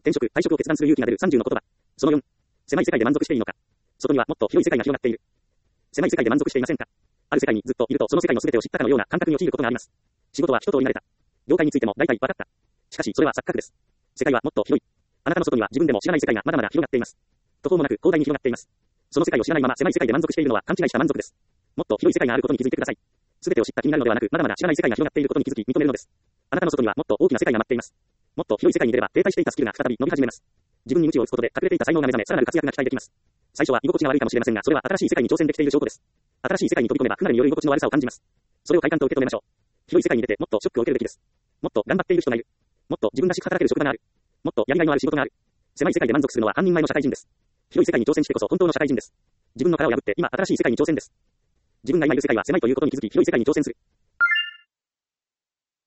転職、退職を決断する勇気が出る30の言葉。その4。狭い世界で満足していいのか。外にはもっと広い世界が広がっている。狭い世界で満足していませんか。ある世界にずっといるとその世界の全てを知ったかのような感覚に陥ることがあります。仕事は一通り慣れた。業界についても大体分かった。しかしそれは錯覚です。世界はもっと広い。あなたの外には自分でも知らない世界がまだまだ広がっています。途方もなく広大に広がっています。その世界を知らないまま狭い世界で満足しているのは勘違いした満足です。もっと広い世界があることに気づいてください。全てを知った気になるのではなく、まだまだ知らない世界が広がっていることに気づき認めるのです。あなたの外にはもっと大きな世界が待っています。もっと広い世界に出れば停滞していたスキルが再び伸び始めます。自分に鞭を打つことで隠れていた才能が目覚め、さらなる活躍が期待できます。最初は居心地が悪いかもしれませんが、それは新しい世界に挑戦できている証拠です。新しい世界に飛び込めば不慣れによる居心地の悪さを感じます。それを快感と受け止めましょう。広い世界に出てもっとショックを受けるべきです。もっと頑張っている人がいる。もっと自分らしく働ける職場がある。もっとやりがいのある仕事がある。狭い世界で満足するのは半人前の社会人です。広い世界に挑戦してこそ本当の社会人です。自分の殻を破って今新しい世界に挑戦です。自分が今いる世界は狭いということに気づき広い世界に挑戦する。